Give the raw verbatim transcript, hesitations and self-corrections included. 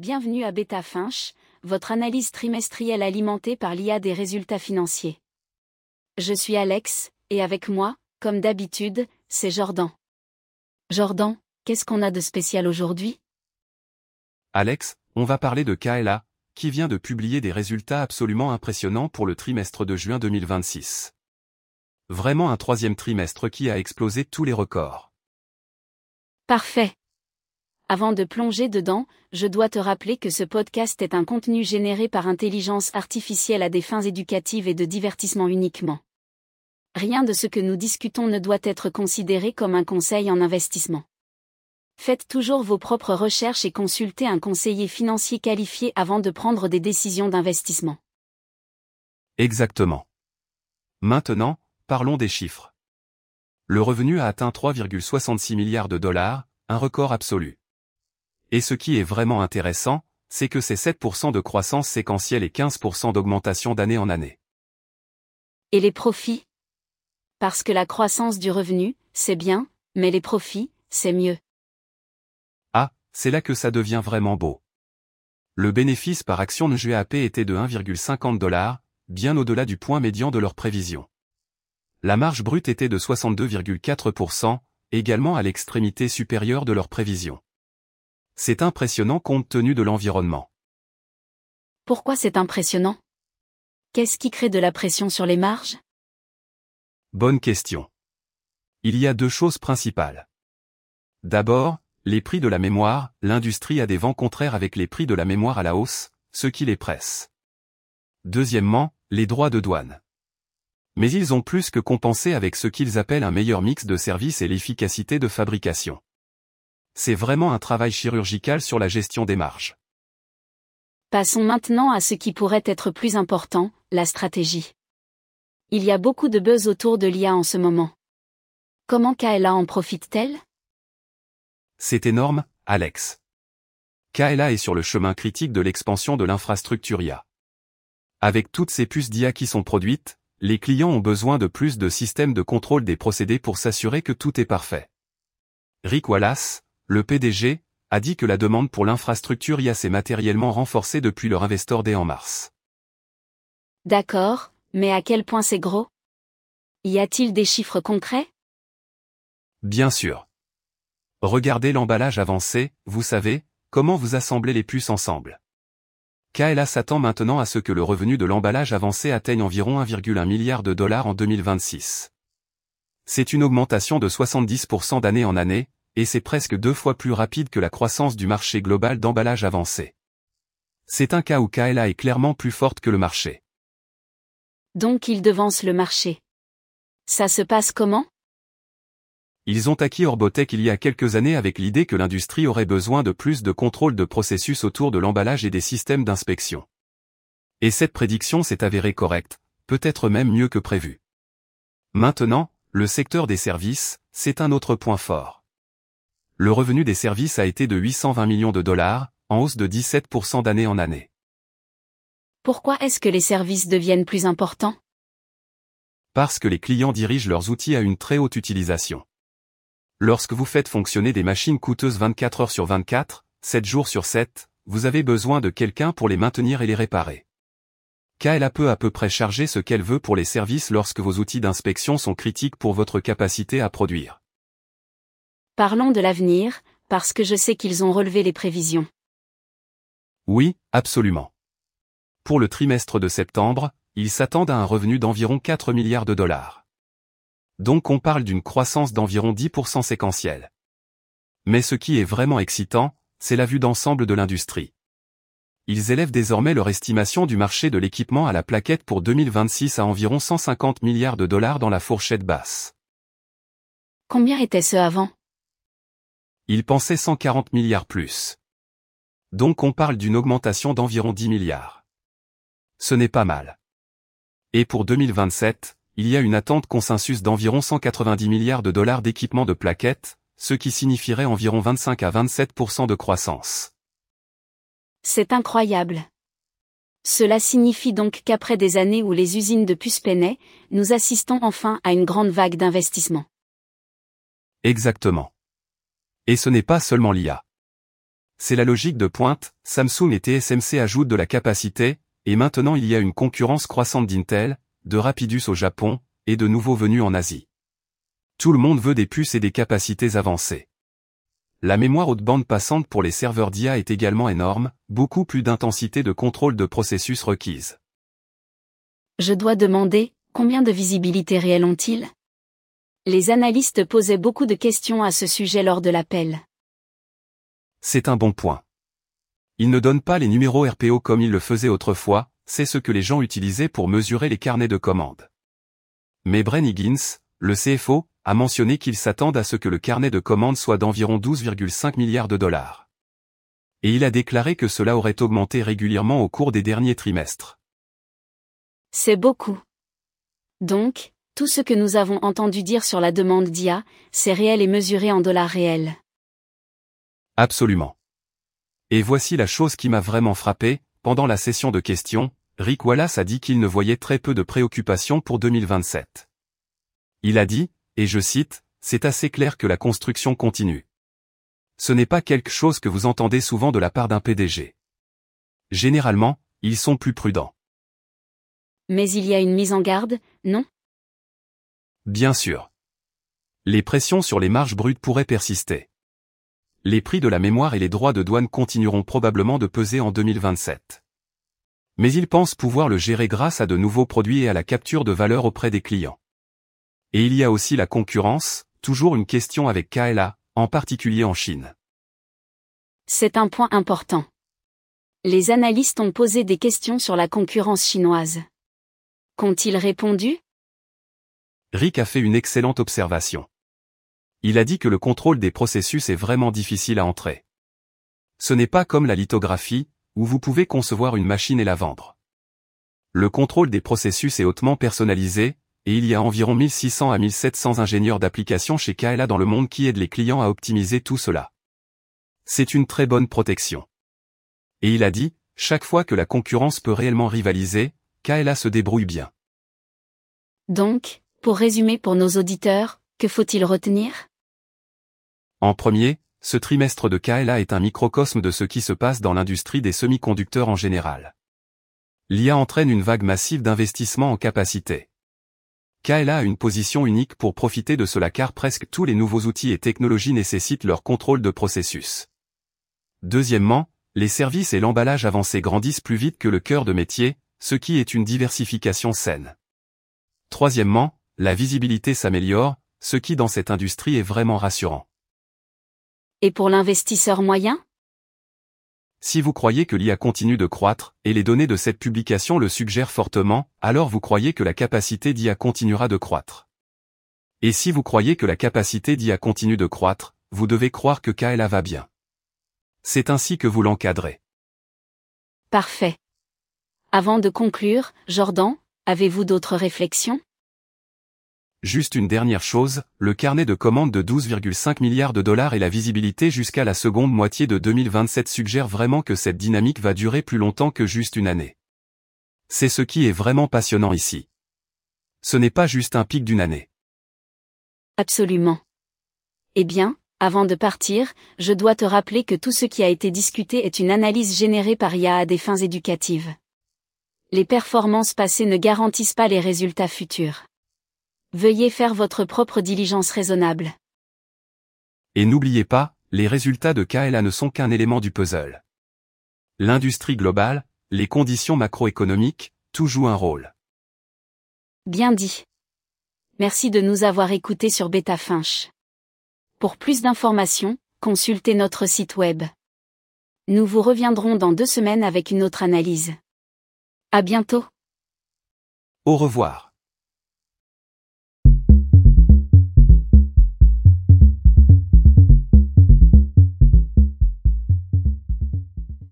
Bienvenue à BetaFinch, votre analyse trimestrielle alimentée par l'I A des résultats financiers. Je suis Alex, et avec moi, comme d'habitude, c'est Jordan. Jordan, qu'est-ce qu'on a de spécial aujourd'hui? Alex, on va parler de K L A, qui vient de publier des résultats absolument impressionnants pour le trimestre de juin deux mille vingt-six. Vraiment un troisième trimestre qui a explosé tous les records. Parfait. Avant de plonger dedans, je dois te rappeler que ce podcast est un contenu généré par intelligence artificielle à des fins éducatives et de divertissement uniquement. Rien de ce que nous discutons ne doit être considéré comme un conseil en investissement. Faites toujours vos propres recherches et consultez un conseiller financier qualifié avant de prendre des décisions d'investissement. Exactement. Maintenant, parlons des chiffres. Le revenu a atteint trois virgule soixante-six milliards de dollars, un record absolu. Et ce qui est vraiment intéressant, c'est que c'est sept pour cent de croissance séquentielle et quinze pour cent d'augmentation d'année en année. Et les profits? Parce que la croissance du revenu, c'est bien, mais les profits, c'est mieux. Ah, c'est là que ça devient vraiment beau. Le bénéfice par action de G A P était de un virgule cinquante dollars, bien au-delà du point médian de leur prévision. La marge brute était de soixante-deux virgule quatre pour cent, également à l'extrémité supérieure de leur prévision. C'est impressionnant compte tenu de l'environnement. Pourquoi c'est impressionnant? Qu'est-ce qui crée de la pression sur les marges? Bonne question. Il y a deux choses principales. D'abord, les prix de la mémoire, l'industrie a des vents contraires avec les prix de la mémoire à la hausse, ce qui les presse. Deuxièmement, les droits de douane. Mais ils ont plus que compensé avec ce qu'ils appellent un meilleur mix de services et l'efficacité de fabrication. C'est vraiment un travail chirurgical sur la gestion des marges. Passons maintenant à ce qui pourrait être plus important, la stratégie. Il y a beaucoup de buzz autour de l'I A en ce moment. Comment K L A en profite-t-elle? C'est énorme, Alex. K L A est sur le chemin critique de l'expansion de l'infrastructure I A. Avec toutes ces puces d'I A qui sont produites, les clients ont besoin de plus de systèmes de contrôle des procédés pour s'assurer que tout est parfait. Rick Wallace, le P D G, a dit que la demande pour l'infrastructure I A s'est matériellement renforcée depuis leur Investor Day en mars. D'accord, mais à quel point c'est gros? Y a-t-il des chiffres concrets? Bien sûr. Regardez l'emballage avancé, vous savez, comment vous assemblez les puces ensemble. K L A s'attend maintenant à ce que le revenu de l'emballage avancé atteigne environ un virgule un milliard de dollars en deux mille vingt-six. C'est une augmentation de soixante-dix pour cent d'année en année, et c'est presque deux fois plus rapide que la croissance du marché global d'emballage avancé. C'est un cas où K L A est clairement plus forte que le marché. Donc ils devancent le marché. Ça se passe comment? Ils ont acquis Orbotech il y a quelques années avec l'idée que l'industrie aurait besoin de plus de contrôle de processus autour de l'emballage et des systèmes d'inspection. Et cette prédiction s'est avérée correcte, peut-être même mieux que prévu. Maintenant, le secteur des services, c'est un autre point fort. Le revenu des services a été de huit cent vingt millions de dollars, en hausse de dix-sept pour cent d'année en année. Pourquoi est-ce que les services deviennent plus importants? Parce que les clients dirigent leurs outils à une très haute utilisation. Lorsque vous faites fonctionner des machines coûteuses vingt-quatre heures sur vingt-quatre, sept jours sur sept, vous avez besoin de quelqu'un pour les maintenir et les réparer. K L A peut à peu près charger ce qu'elle veut pour les services lorsque vos outils d'inspection sont critiques pour votre capacité à produire. Parlons de l'avenir, parce que je sais qu'ils ont relevé les prévisions. Oui, absolument. Pour le trimestre de septembre, ils s'attendent à un revenu d'environ quatre milliards de dollars. Donc on parle d'une croissance d'environ dix pour cent séquentielle. Mais ce qui est vraiment excitant, c'est la vue d'ensemble de l'industrie. Ils élèvent désormais leur estimation du marché de l'équipement à la plaquette pour deux mille vingt-six à environ cent cinquante milliards de dollars dans la fourchette basse. Combien était-ce avant? Ils pensaient cent quarante milliards plus. Donc on parle d'une augmentation d'environ dix milliards. Ce n'est pas mal. Et pour deux mille vingt-sept, il y a une attente consensus d'environ cent quatre-vingt-dix milliards de dollars d'équipement de plaquettes, ce qui signifierait environ vingt-cinq à vingt-sept pour cent de croissance. C'est incroyable. Cela signifie donc qu'après des années où les usines de puces peinaient, nous assistons enfin à une grande vague d'investissement. Exactement. Et ce n'est pas seulement l'I A. c'est la logique de pointe, Samsung et T S M C ajoutent de la capacité, et maintenant il y a une concurrence croissante d'Intel, de Rapidus au Japon, et de nouveaux venus en Asie. Tout le monde veut des puces et des capacités avancées. La mémoire haute bande passante pour les serveurs d'I A est également énorme, beaucoup plus d'intensité de contrôle de processus requise. Je dois demander, combien de visibilité réelle ont-ils ? Les analystes posaient beaucoup de questions à ce sujet lors de l'appel. C'est un bon point. Ils ne donnent pas les numéros R P O comme ils le faisaient autrefois, c'est ce que les gens utilisaient pour mesurer les carnets de commandes. Mais Bren Higgins, le C F O, a mentionné qu'ils s'attendent à ce que le carnet de commandes soit d'environ douze virgule cinq milliards de dollars. Et il a déclaré que cela aurait augmenté régulièrement au cours des derniers trimestres. C'est beaucoup. Donc, tout ce que nous avons entendu dire sur la demande d'I A, c'est réel et mesuré en dollars réels. Absolument. Et voici la chose qui m'a vraiment frappé, pendant la session de questions, Rick Wallace a dit qu'il ne voyait très peu de préoccupations pour deux mille vingt-sept. Il a dit, et je cite, « C'est assez clair que la construction continue. Ce n'est pas quelque chose que vous entendez souvent de la part d'un P D G. Généralement, ils sont plus prudents. » Mais il y a une mise en garde, non ? Bien sûr. Les pressions sur les marges brutes pourraient persister. Les prix de la mémoire et les droits de douane continueront probablement de peser en deux mille vingt-sept. Mais ils pensent pouvoir le gérer grâce à de nouveaux produits et à la capture de valeur auprès des clients. Et il y a aussi la concurrence, toujours une question avec K L A, en particulier en Chine. C'est un point important. Les analystes ont posé des questions sur la concurrence chinoise. Qu'ont-ils répondu ? Rick a fait une excellente observation. Il a dit que le contrôle des processus est vraiment difficile à entrer. Ce n'est pas comme la lithographie, où vous pouvez concevoir une machine et la vendre. Le contrôle des processus est hautement personnalisé, et il y a environ mille six cents à mille sept cents ingénieurs d'application chez K L A dans le monde qui aident les clients à optimiser tout cela. C'est une très bonne protection. Et il a dit, chaque fois que la concurrence peut réellement rivaliser, K L A se débrouille bien. Donc, pour résumer pour nos auditeurs, que faut-il retenir ? En premier, ce trimestre de K L A est un microcosme de ce qui se passe dans l'industrie des semi-conducteurs en général. L'I A entraîne une vague massive d'investissement en capacité. K L A a une position unique pour profiter de cela car presque tous les nouveaux outils et technologies nécessitent leur contrôle de processus. Deuxièmement, les services et l'emballage avancé grandissent plus vite que le cœur de métier, ce qui est une diversification saine. Troisièmement, la visibilité s'améliore, ce qui dans cette industrie est vraiment rassurant. Et pour l'investisseur moyen ? Si vous croyez que l'I A continue de croître, et les données de cette publication le suggèrent fortement, alors vous croyez que la capacité d'I A continuera de croître. Et si vous croyez que la capacité d'I A continue de croître, vous devez croire que K L A va bien. C'est ainsi que vous l'encadrez. Parfait. Avant de conclure, Jordan, avez-vous d'autres réflexions ? Juste une dernière chose, le carnet de commandes de douze virgule cinq milliards de dollars et la visibilité jusqu'à la seconde moitié de deux mille vingt-sept suggèrent vraiment que cette dynamique va durer plus longtemps que juste une année. C'est ce qui est vraiment passionnant ici. Ce n'est pas juste un pic d'une année. Absolument. Eh bien, avant de partir, je dois te rappeler que tout ce qui a été discuté est une analyse générée par I A à des fins éducatives. Les performances passées ne garantissent pas les résultats futurs. Veuillez faire votre propre diligence raisonnable. Et n'oubliez pas, les résultats de K L A ne sont qu'un élément du puzzle. L'industrie globale, les conditions macroéconomiques, tout joue un rôle. Bien dit. Merci de nous avoir écoutés sur Beta Finch. Pour plus d'informations, consultez notre site web. Nous vous reviendrons dans deux semaines avec une autre analyse. À bientôt. Au revoir.